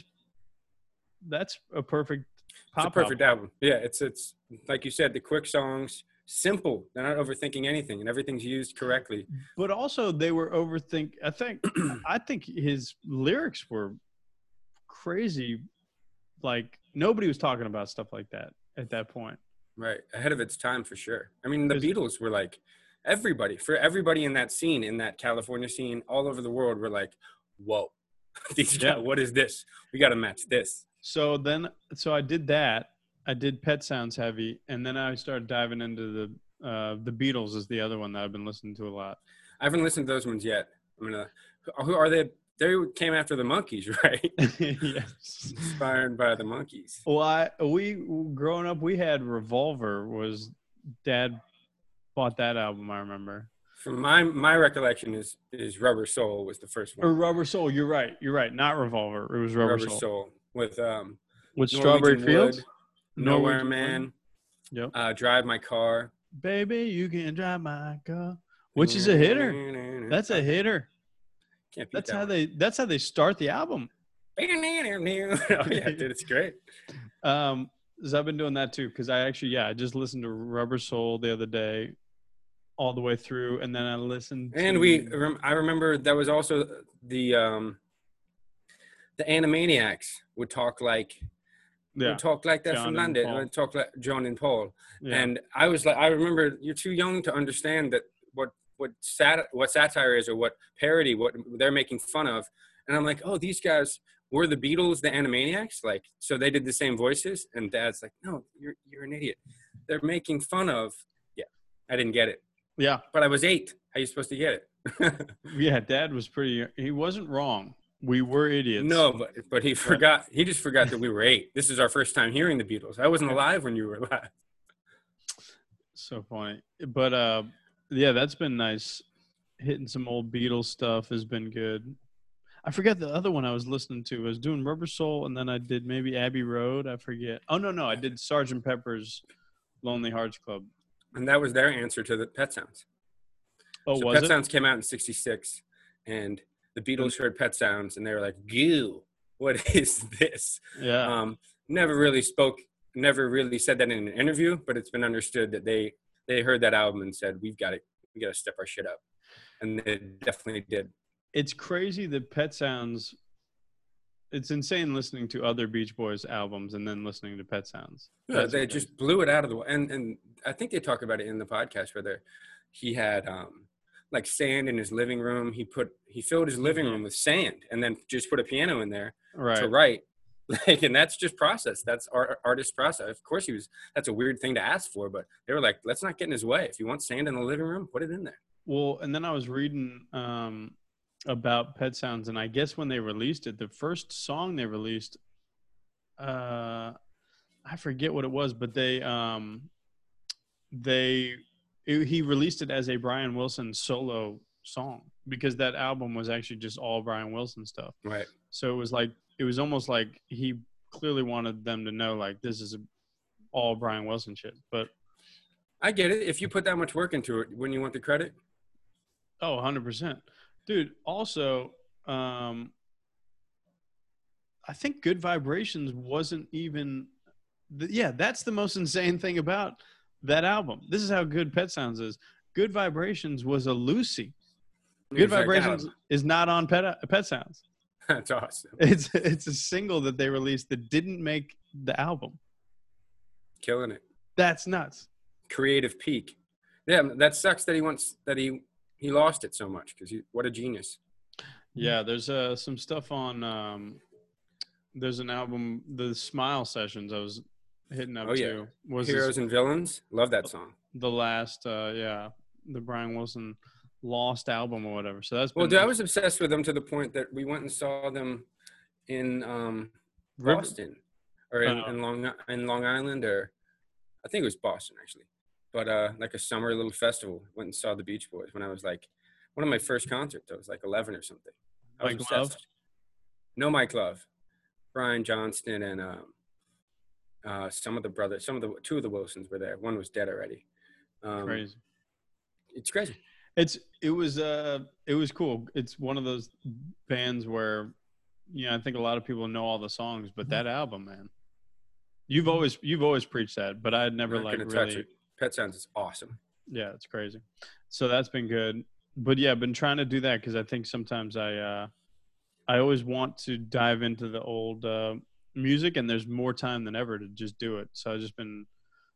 that's a perfect pop. It's a perfect album. album. Yeah, it's it's like you said, the quick songs. Simple. They're not overthinking anything, and everything's used correctly. But also, they were overthink. I think. I think his lyrics were crazy. Like nobody was talking about stuff like that at that point. Right, ahead of its time for sure. I mean, the Beatles were like everybody. For everybody in that scene, in that California scene, all over the world, were like, "Whoa, these yeah. guys, what is this? We got to match this." So then, so I did that. I did Pet Sounds heavy, and then I started diving into the uh, the Beatles is the other one that I've been listening to a lot. I haven't listened to those ones yet. I'm gonna. Who are they? They came after the Monkees, right? Yes. Inspired by the Monkees. Well, I, we growing up, we had Revolver. Was Dad bought that album? I remember. From my my recollection is is Rubber Soul was the first one. Or Rubber Soul. You're right. You're right. Not Revolver. It was Rubber, Rubber Soul. Soul with um with Strawberry Fields. Nowhere Man. Yep. Uh, Drive My Car. Baby, you can drive my car. Which is a hitter. That's a hitter. Can't beat that's that how one. they that's how they start the album. Oh yeah, dude, it's great. Um, so I've been doing that too because I actually yeah I just listened to Rubber Soul the other day, all the way through, and then I listened. And to, we, I remember that was also the um, the Animaniacs would talk like. Yeah. Would talk like that John from London. Paul. Would talk like John and Paul. Yeah. And I was like, I remember you're too young to understand that what what sat what satire is or what parody, what they're making fun of. And I'm like, oh, these guys were the Beatles, the Animaniacs, like so they did the same voices. And Dad's like, no, you're you're an idiot. They're making fun of. Yeah, I didn't get it. Yeah, but I was eight. How are you supposed to get it? Yeah, Dad was pretty. He wasn't wrong. We were idiots. No, but but he forgot. He just forgot that we were eight. This is our first time hearing the Beatles. I wasn't alive when you were alive. So funny, but uh, yeah, that's been nice. Hitting some old Beatles stuff has been good. I forget the other one I was listening to. I was doing Rubber Soul, and then I did maybe Abbey Road. I forget. Oh no, no, I did Sergeant Pepper's Lonely Hearts Club. And that was their answer to the Pet Sounds. Oh, so was Pet it? Sounds came out in sixty-six, and the Beatles heard Pet Sounds, and they were like, "Goo, what is this?" Yeah. Um, never really spoke, never really said that in an interview, but it's been understood that they they heard that album and said, "We've got to, we got to step our shit up," and they definitely did. It's crazy that Pet Sounds. It's insane listening to other Beach Boys albums and then listening to Pet Sounds. Yeah, they amazing. Just blew it out of the and and I think they talk about it in the podcast where he had um, like sand in his living room. He put he filled his living room with sand and then just put a piano in there right. to write. Like, and that's just process. That's art, artist process. Of course, he was. That's a weird thing to ask for, but they were like, "Let's not get in his way. If you want sand in the living room, put it in there." Well, and then I was reading. Um, about Pet Sounds, and I guess when they released it, the first song they released, uh, I forget what it was, but they, um, they, it, he released it as a Brian Wilson solo song because that album was actually just all Brian Wilson stuff. Right. So it was like, it was almost like he clearly wanted them to know, like, this is a, all Brian Wilson shit. But I get it. If you put that much work into it, wouldn't you want the credit? Oh, one hundred percent. Dude, also, um, I think Good Vibrations wasn't even the, – yeah, that's the most insane thing about that album. This is how good Pet Sounds is. Good Vibrations was a Lucy. Good Vibrations is not on Pet, Pet Sounds. That's awesome. It's it's a single that they released that didn't make the album. Killing it. That's nuts. Creative peak. Yeah, that sucks that he wants that he he lost it so much because he what a genius. Yeah, there's uh, some stuff on. Um, there's an album, the Smile Sessions. I was hitting up Oh, yeah. to. Was Heroes this, and Villains. Love that song. the last? Uh, yeah, the Brian Wilson Lost album or whatever. So that's been, Well, dude, I was obsessed with them to the point that we went and saw them in um, River- Boston or in, Uh, in Long in Long Island, or I think it was Boston actually, but uh, like a summer little festival. Went and saw the Beach Boys when I was like one of my first concerts. I was like eleven or something. I was Mike obsessed. Love? No, Mike Love, Brian Johnston, and um, uh, some of the brothers, some of the two of the Wilsons were there. One was dead already. Um, crazy. It's crazy. It's it was uh it was cool. It's one of those bands where, you know, I think a lot of people know all the songs, but that album, man, you've always you've always preached that, but I had never Not like gonna really. touch it. Pet Sounds is awesome. Yeah, it's crazy. So that's been good. But yeah, I've been trying to do that because I think sometimes I uh, I always want to dive into the old uh, music, and there's more time than ever to just do it. So I've just been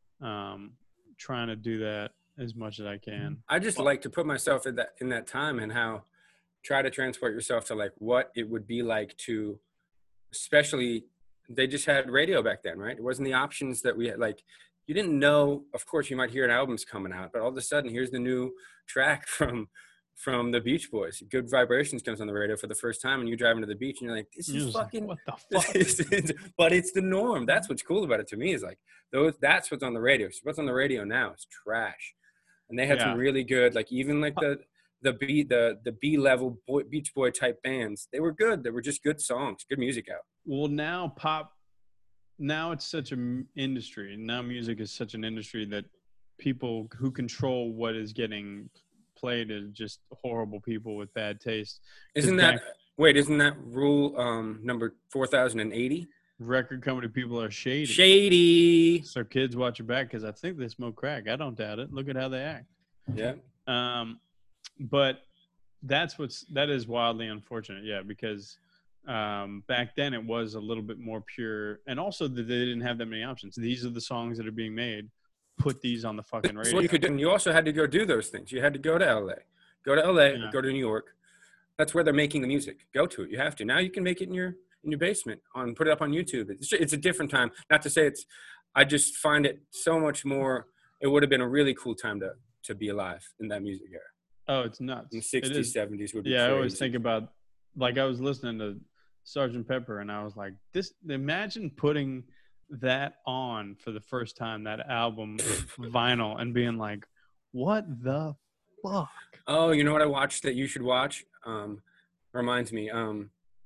um, trying to do that as much as I can. I just like to put myself in that in that time and how try to transport yourself to like what it would be like to, especially they just had radio back then, right? It wasn't the options that we had. Like you didn't know, of course you might hear an album's coming out, but all of a sudden here's the new track from from the Beach Boys. Good Vibrations comes on the radio for the first time and you're driving to the beach and you're like, this You're is just like, fucking, what the this fuck? is- it's- but it's the norm. That's what's cool about it to me is like, those. that's what's on the radio. So what's on the radio now is trash. And they had Yeah. some really good, like even like the, the B, the, the B level boy, Beach Boy type bands, they were good. They were just good songs, good music out. Well, now pop, now it's such an industry. Now music is such an industry that people who control what is getting played is just horrible people with bad taste. Isn't back- that, wait, isn't that rule um, number four thousand eighty? Record company people are shady. Shady. So kids watch your back because I think they smoke crack. I don't doubt it. Look at how they act. Yeah. Um, but that's what's that is wildly unfortunate. Yeah, because um, back then it was a little bit more pure, and also that they didn't have that many options. These are the songs that are being made. Put these on the fucking That's radio. what you could do. And you also had to go do those things. You had to go to L A, go to L A, Yeah. go to New York. That's where they're making the music. Go to it. You have to. Now you can make it in your in your basement on put it up on YouTube. It's it's a different time. Not to say it's. I just find it so much more. It would have been a really cool time to to be alive in that music era. Oh, it's nuts. In the It sixties, is. seventies would be. Yeah, I always crazy. think about, like, I was listening to Sergeant Pepper, and I was like, this. Imagine putting that on for the first time, that album vinyl, and being like, what the fuck? Oh, you know what I watched that you should watch? Um, reminds me. Um,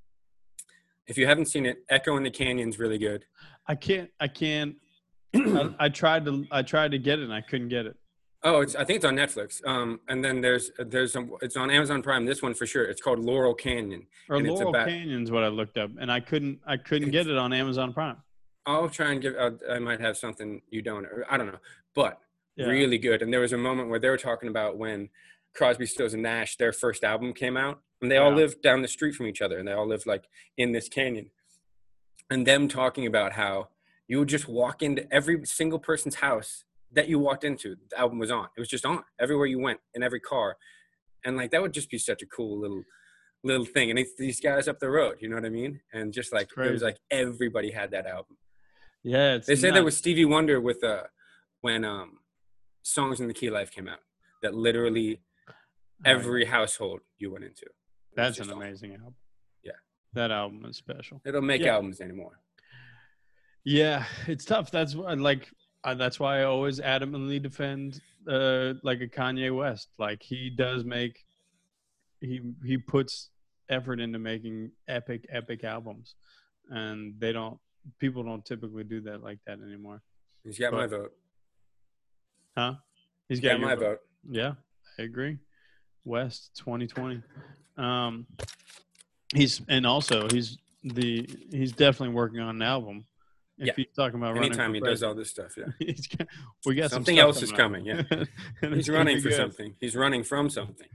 if you haven't seen it, Echo in the Canyon's really good. I can't. I can't. I, I tried to. I tried to get it, and I couldn't get it. Oh, it's I think it's on Netflix. Um, and then there's there's some. It's on Amazon Prime. This one for sure. It's called Laurel Canyon. Or And it's Laurel about- Canyon's what I looked up, and I couldn't. I couldn't get it on Amazon Prime. I'll try and give. Uh, I might have something you don't. Or I don't know, but Yeah. really good. And there was a moment where they were talking about when Crosby, Stills, and Nash, their first album came out, and they all Yeah. lived down the street from each other, and they all lived like in this canyon. And them talking about how you would just walk into every single person's house that you walked into. The album was on. It was just on everywhere you went in every car, and like that would just be such a cool little little thing. And it's these guys up the road, you know what I mean? And just like it was crazy. like everybody had that album. Yeah, it's They say nuts. there was Stevie Wonder with uh when um Songs in the Key Life came out. That literally every household you went into. It was That's just an on. amazing album. Yeah. That album is special. They don't make Yeah. albums anymore. Yeah, it's tough. That's why, like, uh, that's why I always adamantly defend, uh, like a Kanye West. Like he does make, he he puts effort into making epic, epic albums, and they don't. People don't typically do that like that anymore. He's got my But- vote. Huh? He's He's got your my vote. Yeah, I agree. West twenty twenty. Um, he's and also he's the he's definitely working on an album. If Yeah. he's talking about running Anytime for he does president. all this stuff, yeah. He's got, we got some Something stuff else is coming, yeah. up. And He's it's gonna running be for good. something. He's running from something.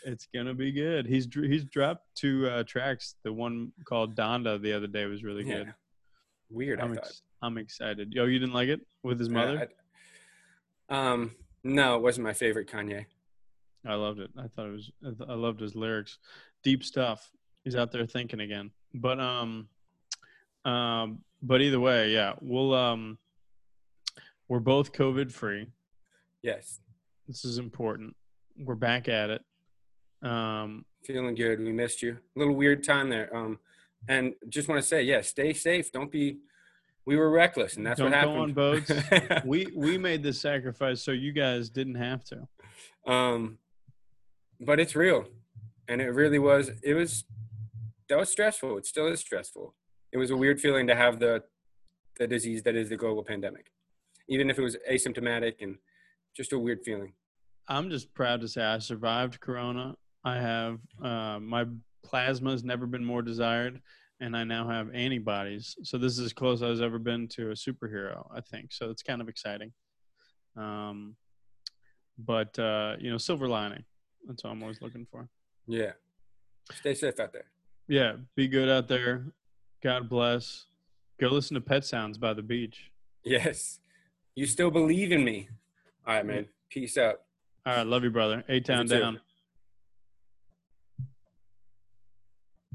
It's gonna be good. He's dr- he's dropped two uh, tracks. The one called Donda the other day was really Yeah. good. Weird, I'm I thought. ex- I'm excited. Yo, you didn't like it with his mother? Yeah, I, um, no, it wasn't my favorite Kanye. I loved it. I thought it was. I th- I loved his lyrics. Deep stuff. He's out there thinking again. But um, um, but either way, yeah, we'll um, we're both COVID free. Yes. This is important. We're back at it. Um, Feeling good. We missed you. A little weird time there. Um, and just want to say, yeah, stay safe. Don't be. We were reckless, and that's don't what go on happened. boats. we we made this sacrifice so you guys didn't have to. um, but it's real, and it really was. It was. That was stressful. It still is stressful. It was a weird feeling to have the, the disease that is the global pandemic, even if it was asymptomatic and just a weird feeling. I'm just proud to say I survived Corona. I have uh, my plasma has never been more desired, and I now have antibodies. So this is as close as I've ever been to a superhero, I think. So it's kind of exciting. Um, but uh, you know, silver lining. That's what I'm always looking for. Yeah. Stay safe out there. Yeah, be good out there. God bless. Go listen to Pet Sounds by the beach. Yes. You still believe in me. All right, man. Peace out. All right, love you, brother. A-Town You too. down.